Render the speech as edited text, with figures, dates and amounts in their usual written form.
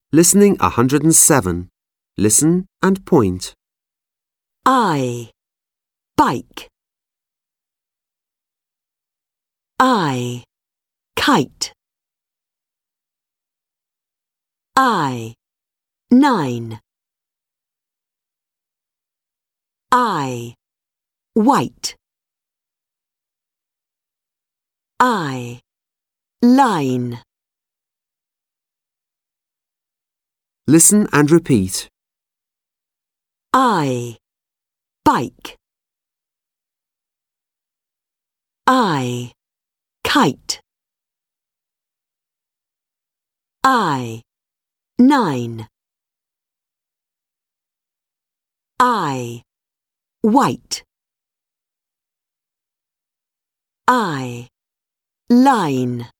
Listening 107. Listen and point. I, bike. I, kite. I, 9. I, white. I, line. Listen and repeat. I, bike. I, kite. I, 9. I, white. I, line.